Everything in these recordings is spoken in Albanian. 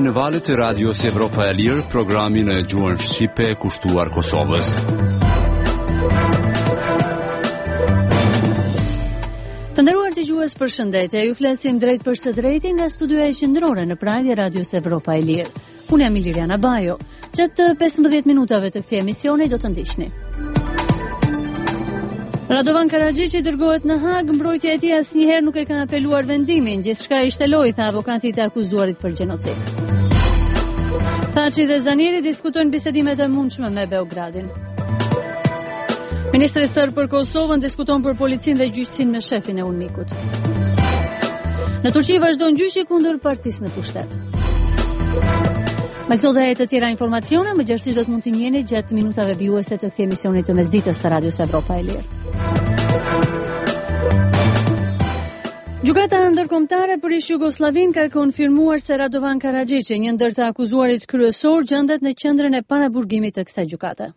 në valët e Radios Evropa e Lirë, programin e gjuhën shqipe kushtuar Kosovës. Të nderuar dëgjues, përshëndetje. Ju flasim drejt për së drejti nga studioja e qendrore në Prag e Radios Evropa e Lirë. Unë jam Iliriana Bajo. Gjatë 15 minutave të këtij emisioni do të ndiqni. Radovan Karadžići dërgohet në Hag, mbrojtja e tij asnjëherë nuk e ka apeluar vendimin, gjithçka ishte lojë, tha avokati i akuzuarit për gjenocid. Thaçi dhe Zanieri diskutojnë bisedimet e mundshme me Beogradin. Ministri sërb për Kosovën diskuton për policinë dhe gjyqësinë me shefin e UNMIK-ut. Në Turqi vazhdon gjyqi kundër partisë në pushtet. Me këto dhe të tjera informacione, më gjerësisht do të mund të njeni gjatë minutave vijuese të këtij emisioni të mesditës të Radios Evropa e Lirë. Gjykata ndërkombëtare për ish-Jugosllavin ka konfirmuar se Radovan Karadžići, një ndër të akuzuarit kryesor, gjendet në qendrën e paraburgimit të kësaj gjykate.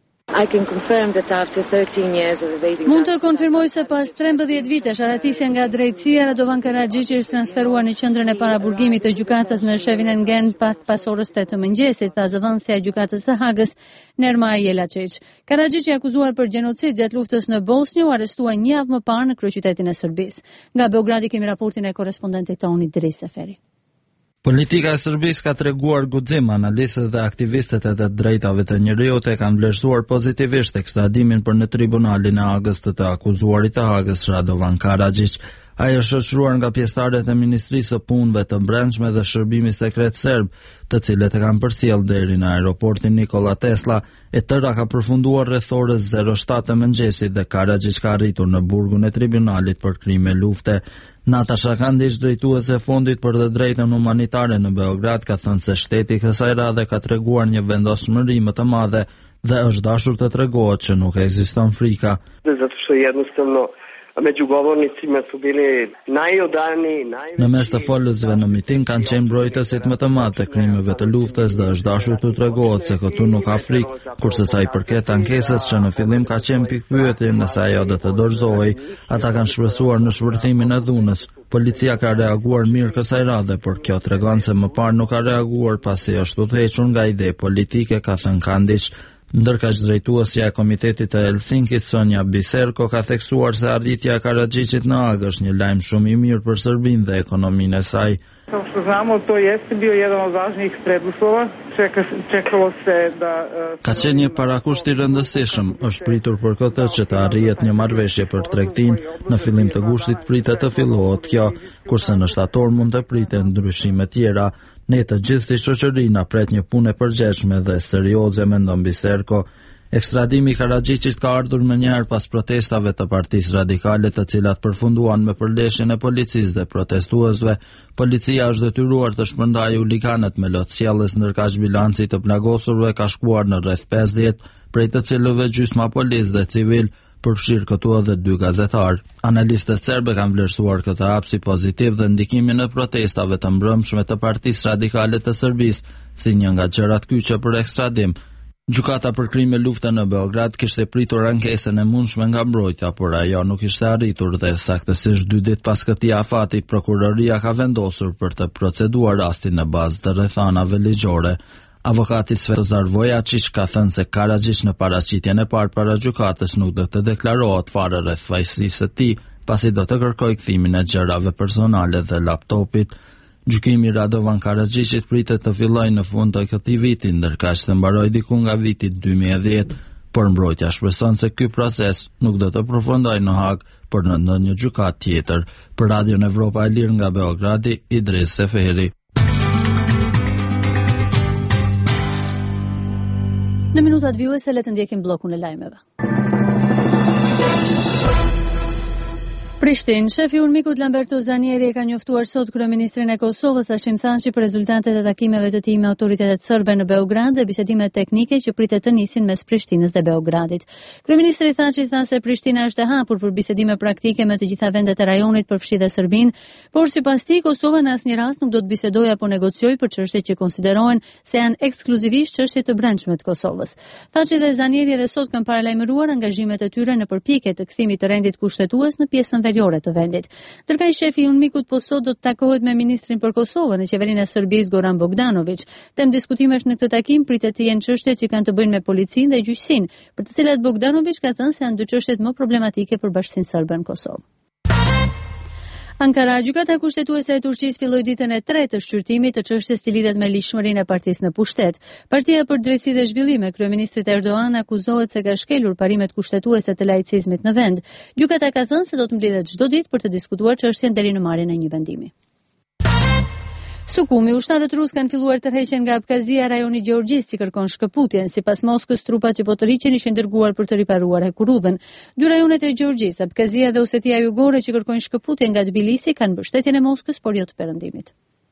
Mund të konfirmoj se pas 13 vitesh aratisje nga drejtësia, Radovan Karadžići është transferuar në qendrën e paraburgimit të gjykatës në Shevinen pak pas orës 8 të mëngjesit, tha zëvendësja e gjykatës së Hagës, Nerma Jelačić. Karadžići akuzuar për gjenocid gjatë luftës në Bosnjë u arrestua një javë më parë në kryeqytetin e Serbisë. Nga Beogradi kemi raportin e korrespondentit tonë Idris Seferi. Politika e Serbisë ka treguar guxim, analistët dhe aktivistët e të drejtave të njerëzit e kanë vlerësuar pozitivisht ekstradimin për në tribunalin e Hagës të akuzuarit të Hagës Radovan Karadžić. Ai është shoqëruar nga pjesëtarët e Ministrisë së Punëve të Brendshme dhe Shërbimit Sekret Serb, të cilët e kanë përcjell deri në aeroportin Nikola Tesla, e tëra ka përfunduar rreth orës 07 të mëngjesit dhe Karadžić ka arritur në burgun e tribunalit për krime lufte. Natasha Kandić, drejtuese e Fondit për të drejtën humanitare në Beograd, ka thënë se shteti kësaj radhe ka treguar një vendosmëri më të madhe dhe është dashur të tregohet që nuk ekziston frika. Në mes të folësve në miting kanë qenë mbrojtësit më të madh të krimeve të luftës dhe është dashur të tregohet se këtu nuk ka frikë, kurse sa i përket ankesës që në fillim ka qenë pikpyetje nëse ajo do të dorëzohej, ata kanë shpresuar në shpërthimin e dhunës. Policia ka reaguar mirë kësaj radhe, por kjo tregon se më parë nuk ka reaguar pasi është udhëhequr nga ide politike, ka thënë Kandić. Ndërkaq drejtuesja e Komitetit të Helsinkit, Sonja Biserko, ka theksuar se arritja e Karadžićit në Hagë është një lajm shumë i mirë për Serbinë dhe ekonominë e saj. Kao što znamo, to jeste bio jedan od važnijih preduslova. Čekalo se da... Ka qenë një parakusht i rëndësishëm, është pritur për këtë që të arrihet një marrëveshje për tregtinë, në fillim të gushtit pritet të fillohet kjo, kurse në shtator mund të priten ndryshime tjera. Ne të gjithë si shoqëri na pret një punë e përgjithshme dhe serioze, mendon Biserko. Ekstradimi i Karadžićit ka ardhur më njëherë pas protestave të Partisë Radikale, të cilat përfunduan me përleshjen e policisë dhe protestuesve. Policia është detyruar të shpërndajë huliganët me lotësjellës, ndërkaq bilanci të plagosurve ka shkuar në rreth 50, prej të cilëve gjysma policë dhe civil, përfshirë këtu edhe 2 gazetarë. Analistët serbe kanë vlerësuar këtë hap si pozitiv dhe ndikimin e protestave të mbrëmshme të Partisë Radikale të Serbisë si një nga gjërat kyçe për ekstradim. Gjykata për krime lufte në Beograd kishte pritur ankesën e mundshme nga mbrojtja, por ajo nuk ishte arritur dhe saktësisht 2 ditë pas këtij afati, prokuroria ka vendosur për të proceduar rastin në bazë të rrethanave ligjore. Avokati Svetozar Vojačić ka thënë se Karadžić në paraqitjen e parë para gjykatës nuk do të deklarohet fare rreth fajësisë së tij, pasi do të kërkojë kthimin e gjërave personale dhe laptopit. Gjykimi Radovan Karadžićit pritet të fillojë në fund të këtij viti, ndërkaq të mbarojë diku nga viti 2010, por mbrojtja shpreson se ky proces nuk do të përfundojë në Hag, por në një gjykatë tjetër. Për Radion Evropa e Lirë nga Beogradi, Idris Seferi. Në minutat vijuese le të ndjekim bllokun e lajmeve. Prishtinë, shefi i UNMIK-ut Lamberto Zanieri e ka njoftuar sot kryeministrin e Kosovës Hashim Thaçi për rezultatet e takimeve të tij me autoritetet serbe në Beograd dhe bisedimet teknike që pritet të nisin mes Prishtinës dhe Beogradit. Kryeministri Thaçi tha se Prishtina është e hapur për bisedime praktike me të gjitha vendet e rajonit, përfshi dhe Serbinë, por sipas tij Kosova në asnjë rast nuk do të bisedojë apo negociojë për çështjet që konsiderohen se janë ekskluzivisht çështje të brendshme të Kosovës. Thaçi dhe Zanieri edhe sot kanë paralajmëruar angazhimet e tyre në përpjekje të kthimit të rendit kushtetues në pjesën Interiore të vendit. Ndërkaq shefi i UNMIK-ut POSO do të takohet me ministrin për Kosovën në qeverinë e Serbisë Goran Bogdanović. Temë diskutimesh në këtë takim pritet të jenë çështjet që kanë të bëjnë me policinë dhe gjyqësinë, për të cilat Bogdanović ka thënë se janë dy çështjet më problematike për bashkinë serbe në Kosovë. Ankara, gjykata kushtetuese e Turqisë filloi ditën e tretë të shqyrtimit të çështjes që lidhet me ligjshmërinë e partisë në pushtet. Partia për Drejtësi dhe Zhvillim e kryeministrit Erdogan akuzohet se ka shkelur parimet kushtetuese të laicizmit në vend. Gjykata ka thënë se do të mbledhet çdo ditë për të diskutuar çështjen deri në marrjen e një vendimi. Sukumi, ushtarët rusë kanë filluar tërheqjen nga Abkazia, rajoni i Gjeorgjisë, që kërkon shkëputjen. Sipas Moskës, trupat që po tërhiqen ishin dërguar për të riparuar hekurudhën. Dy rajonet e Gjeorgjisë, Abkazia dhe Osetia Jugore, që kërkojnë shkëputjen nga Tbilisi, kanë mbështetjen e Moskës, por jo të Perëndimit.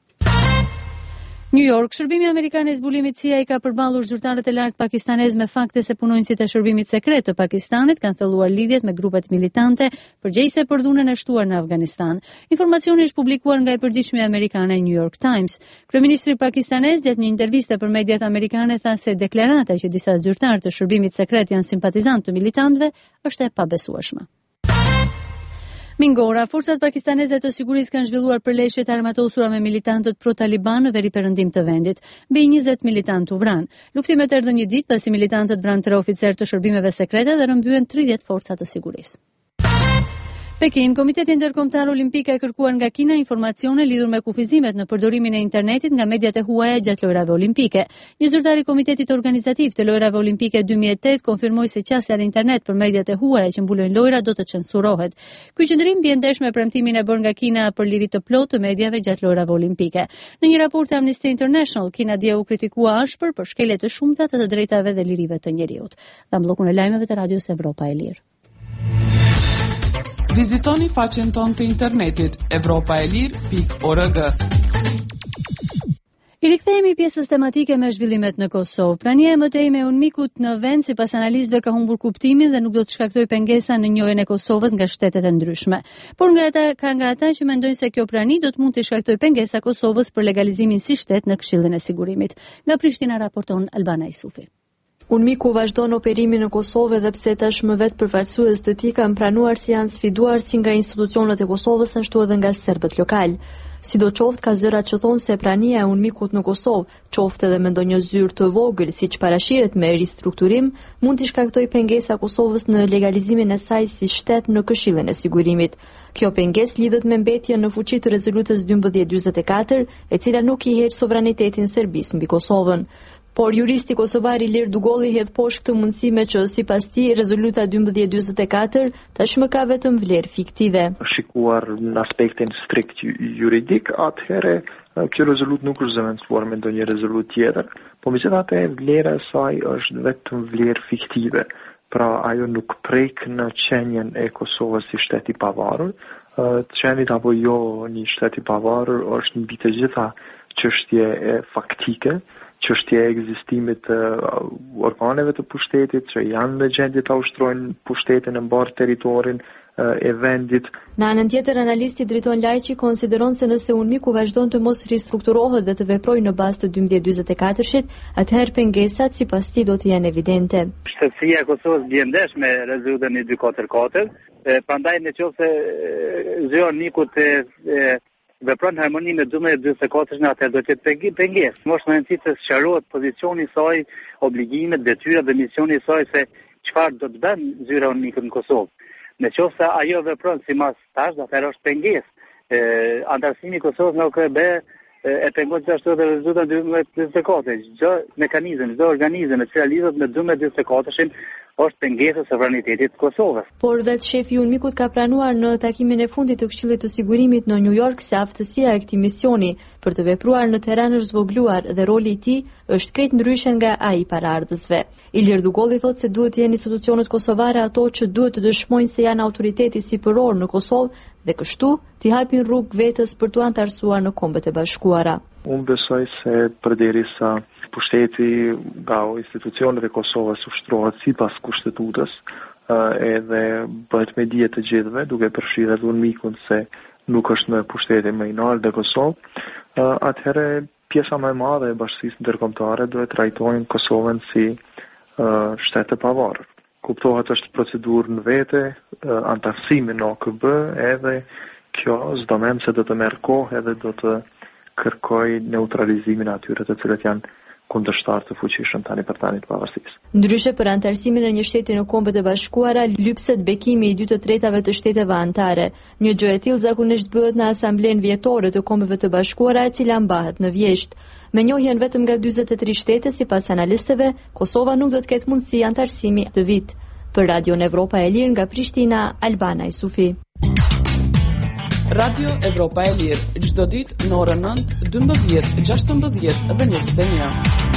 New York, shërbimi amerikan e zbulimit CIA ka përballur zyrtarët e lartë pakistanez me fakte se punonjësit e shërbimit sekret të Pakistanit kanë thelluar lidhjet me grupet militante përgjegjëse për dhunën e shtuar në Afganistan. Informacioni është publikuar nga e përditshmja amerikane New York Times. Kryeministri pakistanez gjatë një interviste për mediat amerikane tha se deklarata që disa zyrtarë të shërbimit sekret janë simpatizantë të militantëve është e pabesueshme. Mingora, forcat pakistaneze të sigurisë kanë zhvilluar përleshje të armatosura me militantët pro-Taliban në veri perëndim të vendit. Mbi 20 militantë u vranë. Luftimet erdhën një ditë pasi militantët vranë 3 oficerë të shërbimeve sekrete dhe rrëmbyen 30 forca të sigurisë. Pekin, Komiteti Ndërkombëtar Olimpik ka kërkuar nga Kina informacione lidhur me kufizimet në përdorimin e internetit nga mediat e huaja gjatë lojrave olimpike. Një zyrtar i Komitetit Organizativ të Lojrave Olimpike 2008 konfirmoi se qasja në internet për mediat e huaja që mbulojnë lojra do të censurohet. Ky qendrim bie ndesh me premtimin e bërë nga Kina për liri të plotë të mediave gjatë lojrave olimpike. Në një raport të Amnesty International, Kina dje u kritikua ashpër për shkelje të shumta të drejtave dhe lirive të njerëzit. Nga bllokun e lajmeve të Radios Evropa e Lirë. Vizitoni faqen tonë të internetit evropaelir.org. I rikthehemi pjesës tematike me zhvillimet në Kosovë. Prania e mëtejme e UNMIK-ut në vend sipas analistëve ka humbur kuptimin dhe nuk do të shkaktojë pengesa në njohjen e Kosovës nga shtetet e ndryshme. Por nga ata që mendojnë se kjo prani do të mund të shkaktojë pengesa Kosovës për legalizimin si shtet në Këshillin e Sigurimit. Nga Prishtina raporton Albana Isufi. UNMIK-u vazhdon operimin në Kosovë edhe pse tashmë vetë përfaqësues të tij kanë pranuar se janë sfiduar si nga institucionet e Kosovës ashtu edhe nga serbët lokal. Sidoqoftë ka zërat që thonë se prania e UNMIK-ut në Kosovë, qoftë edhe me ndonjë zyrë të vogël siç parashihet me ristrukturim, mund të shkaktojë pengesa Kosovës në legalizimin e saj si shtet në Këshillin e Sigurimit. Kjo pengesë lidhet me mbetjen në fuqi të rezolutës 1244, e cila nuk i heq sovranitetin serbis mbi Kosovën. Por juristi kosovar Ilir Dugolli hedh poshtë këtë mundësime që sipas tij rezoluta 1244 tashmë ka vetëm vlerë fiktive. Shikuar në aspektin strikt juridik, atëherë kjo rezolut nuk është zëvendësuar me ndonjë rezolut tjetër, por megjithatë vlera e saj është vetëm vlerë fiktive. Pra ajo nuk prek në qenjen e Kosovës si shteti pavarur. Qenit apo jo një shteti pavarur është mbi të gjitha çështje faktike, çështja e ekzistimit të organeve të pushtetit që janë në gjendje ta ushtrojnë pushtetin në mbar territorin e vendit. Në anën tjetër, analisti Driton Lajçi konsideron se nëse UNMIK-u vazhdon të mos ristrukturohet dhe të veprojë në bazë të 1244-shit, atëherë pengesat sipas tij do të jenë evidente. Shtetësia e Kosovës bie ndesh me rezolutën 244, prandaj nëse zëra UNMIK-ut vepron në harmoni me 1244-shën, atëherë do të jetë pengesë. Mos në rëndësi të sqarohet pozicioni i saj, obligimet, detyrat dhe misioni i saj se çfarë do të bën zyra UNMIK-ut në Kosovë. Nëse ajo vepron sipas tash, atëherë është pengesë. Antarësimi i Kosovës në OKB e pengon gjithashtu edhe rezultat 1244. Çdo mekanizëm, çdo organizëm që lidhet me 1244-shin është pengesë e sovranitetit të Kosovës. Por vetë shefi i UNMIK-ut ka pranuar në takimin e fundit të Këshillit të Sigurimit në New York se aftësia e këtij misioni për të vepruar në terren është zvogluar dhe roli i tij është krejt ndryshe nga ai i paraardhësve. Ilir Dugolli thotë se duhet të jenë institucionet kosovare ato që duhet të dëshmojnë se janë autoriteti sipëror në Kosovë dhe kështu t'i hapin rrugë vetës për t'u antarësuar në Kombet e Bashkuara. Unë besoj se përderisa pushteti nga institucionet e Kosovës ushtrohet sipas kushtetutës, edhe bëhet me dije të gjithëve, duke përfshirë edhe UNMIK-un se nuk është në pushtetin më i lartë të Kosovës, atëherë pjesa më e madhe e bashkisë ndërkombëtare duhet trajtojnë Kosovën si shtet të pavarur. kuptohet është procedurë në vete, antarësimi në OKB, edhe kjo s'do mend se do të merr kohë edhe do të kërkoj neutralizimin e atyre të cilët janë kundërshtar të fuqishëm tani për tani të pavarësisë. Ndryshe për antarësimin në një shteti në Kombet e Bashkuara, lypset bekimi i 2/3 të shteteve anëtare. Një gjë e tillë zakonisht bëhet në Asamblenë Vjetore të Kombeve të Bashkuara, e cila mbahet në Vjeshtë. Me njohjen vetëm nga 43 shtete, sipas analistëve, Kosova nuk do të ketë mundësi antarësimi këtë vit. Për Radion Evropa e Lirë nga Prishtina, Albana Isufi. Radio Evropa e Lirë, çdo ditë në orën 9, 12, 16 dhe 21.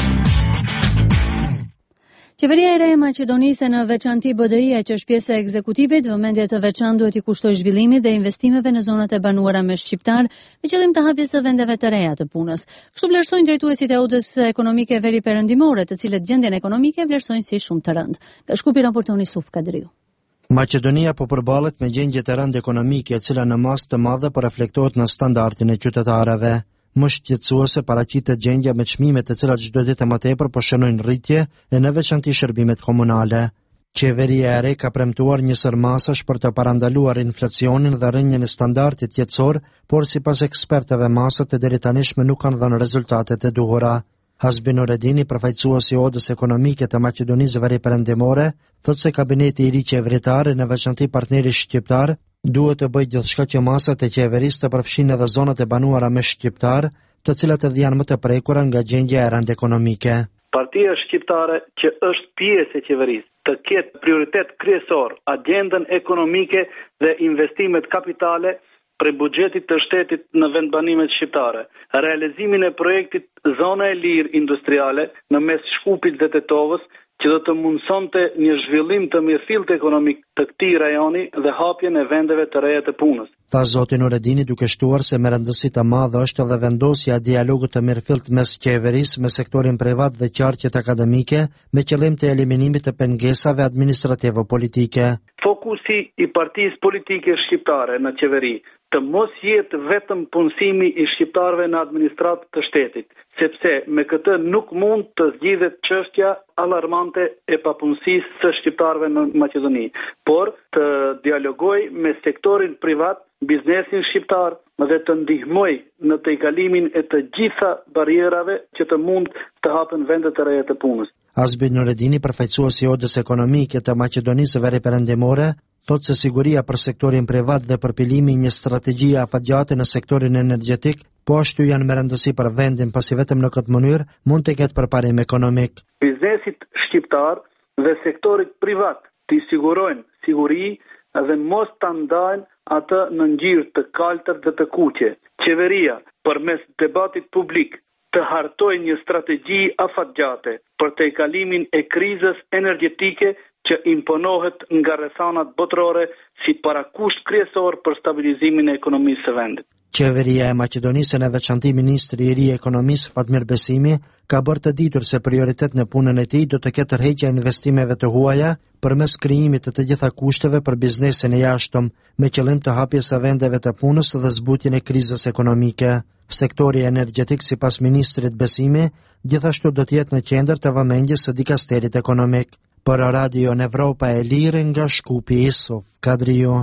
Qeveria e re e Maqedonisë, në veçanti BDI-ja që është pjesë e ekzekutivit, vëmendje të veçantë duhet i kushtoj zhvillimit dhe investimeve në zonat e banuara me shqiptar, me qëllim të hapjes së vendeve të reja të punës. Kështu vlerësojnë drejtuesit e Odës Ekonomike Veri Perëndimore, të cilët gjendjen ekonomike vlerësojnë si shumë të rëndë. Nga Shkupi raporton Yusuf Kadriu. Maqedonia po përballet me gjendje të rëndë ekonomike, e cila në masë të madhe po reflektohet në standardin e qytetarëve. Më shqetësuese paraqitet gjendja me çmimet të cilat çdo ditë më tepër po shënojnë rritje e në veçanti shërbimet komunale. Qeveria e re ka premtuar një sër masash për të parandaluar inflacionin dhe rënjen e standardit jetësor, por sipas ekspertëve masat e deri tani nuk kanë dhënë rezultatet e duhura. Hasbi Nureddini, përfaqësuesi i Odës Ekonomike të Maqedonisë Veri Perëndimore, thotë se kabineti i ri qeveritar, në veçanti partneri shqiptar, duhet të bëjë gjithçka që masat e qeverisë të përfshinë edhe zonat e banuara me shqiptar, të cilat edhe janë më të prekura nga gjendja e rëndë ekonomike. Partia shqiptare që është pjesë e qeverisë të ketë prioritet kryesor agendën ekonomike dhe investimet kapitale për buxhetit të shtetit në vendbanimet shqiptare, realizimin e projektit Zona e Lirë Industriale në mes Shkupit dhe Tetovës, që do të mundsonte një zhvillim të mirëfillt ekonomik të këtij rajoni dhe hapjen e vendeve të reja të punës. Tha zoti Nureddini, duke shtuar se me rëndësi të madhe është edhe vendosja e dialogut të mirëfillt mes qeverisë me sektorin privat dhe qarqet akademike, me qëllim të eliminimit të pengesave administrative politike. Fokusi i partisë politike shqiptare në qeveri të mos jetë vetëm punësimi i shqiptarëve në administratë të shtetit, sepse me këtë nuk mund të zgjidhet çështja alarmante e papunësisë së shqiptarëve në Maqedoni, por të dialogoj me sektorin privat, biznesin shqiptar dhe të ndihmoj në tejkalimin e të gjitha barierave që të mund të hapen vende të reja të punës. Hasbi Nureddini, përfaqësuesi i Odës Ekonomike të Maqedonisë Veri Perëndimore, thotë se siguria për sektorin privat dhe përpilimi një strategjie afatgjate në sektorin energjetik, po ashtu janë me rëndësi për vendin, pasi vetëm në këtë mënyrë mund të ketë përparim ekonomik. Biznesit shqiptar dhe sektorit privat të sigurojnë siguri dhe mos të ndajnë atë në ngjyrë të kaltër dhe të kuqe. Qeveria, përmes debatit publik, të hartojë një strategji afatgjate për tejkalimin e krizës energjetike që imponohet nga rrethanat botërore si parakusht kryesor për stabilizimin e ekonomisë së vendit. Qeveria e Maqedonisë, në veçanti ministri i ri i ekonomisë Fatmir Besimi, ka bërë të ditur se prioritet në punën e tij do të ketë tërheqja e investimeve të huaja përmes krijimit të gjitha kushteve për biznesin e jashtëm, me qëllim të hapjes së vendeve të punës dhe zbutjen e krizës ekonomike. Sektori energjetik, sipas ministrit Besimi, gjithashtu do të jetë në qendër të vëmendjes së dikasterit ekonomik. Për Radio Evropa e Lirë nga Shkupi, Yusuf Kadriu.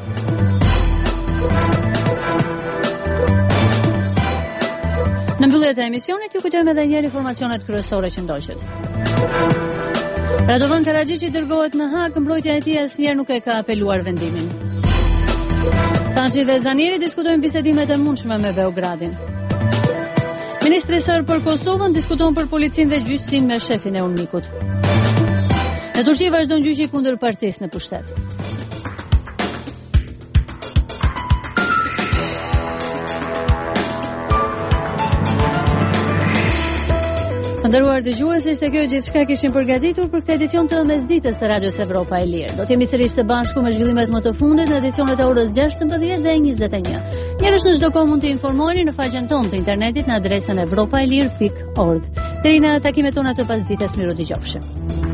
Në mbyllje të emisionit ju kujtojmë edhe njëherë informacionet kryesore që ndoqët. Radovan Karaxhiçi dërgohet në Hag, mbrojtja e tij asnjëherë nuk e ka apeluar vendimin. Thaçi dhe Zaniri diskutojnë bisedimet e mundshme me Beogradin. Ministri sër për Kosovën diskuton për policinë dhe gjyqësinë me shefin e UNMIK-ut. Në Turqi vazhdon gjyqi kundër partisë në pushtet. Nderuar dëgjues, ishte kjo gjithçka kishim përgatitur për këtë edicion të mesditës të Radios Evropa e Lirë. Do të jemi sërish së bashku me zhvillimet më të fundit në edicionet e orës 16 dhe 21. Njerëz në çdo kohë mund të informoheni në faqen tonë të internetit në adresën evropaelir.org. Deri në takimet tona të pasdites, miru dëgjofshim.